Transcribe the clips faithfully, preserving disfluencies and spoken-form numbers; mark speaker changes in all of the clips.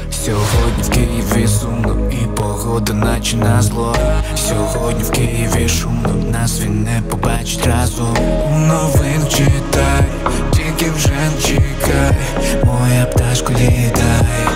Speaker 1: Сьогодні в Києві сумно і погода наче на зло. Сьогодні в Києві шумно, нас він не побачить разом. У новин читай, тільки вже не чекай, моя пташко літай.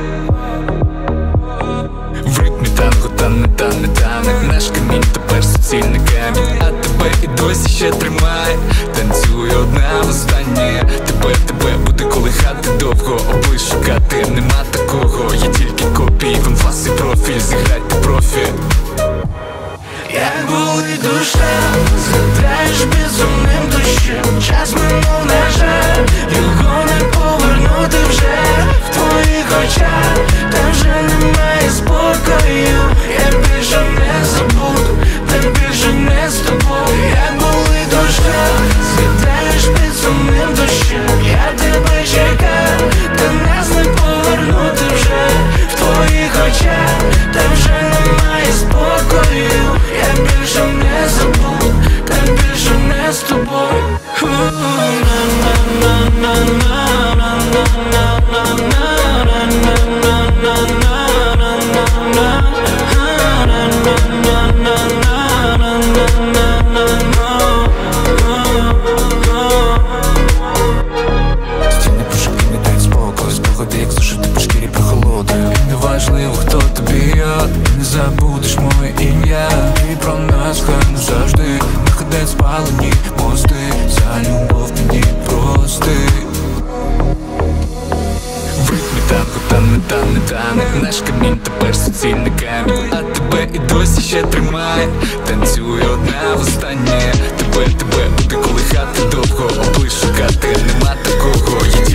Speaker 1: В ритмі танго тане, тане, тане, наш камінь тепер суцільний камінь, а тебе і досі ще тримає. Танцює одна востаннє, тебе, тебе буде колихати довго, облиш шукати нема такого, є тільки копії, конфас і профіль, зіграйте профі.
Speaker 2: Як болить душа, згадаєш безумним дощем. Час минув, на жаль, його не повернути вже. В твоїх очах там вже немає спокою. Я більше не забуду, та більше не з тобою. Як болить душа, згадаєш безумним дощем. Я тебе чекав, та нас не повернути вже. В твоїх очах там вже немає спокою. Я більше не забуду, та більше не з тобою.
Speaker 1: Стіни пошуки не дають спокою, спогади як зашити по шкірі прохолодою. І неважливо, хто тобі я, ти не забудеш моє ім'я. І про нас хай назавжди не ходять спалені мости. За любов мені прости. В ритмі танго тане, тане, тане, наш камінь тепер суцільний камінь, а тебе і досі ще тримає. Танцює одна востаннє, тебе, тебе буде колихати довго, облиш шукати нема такого, є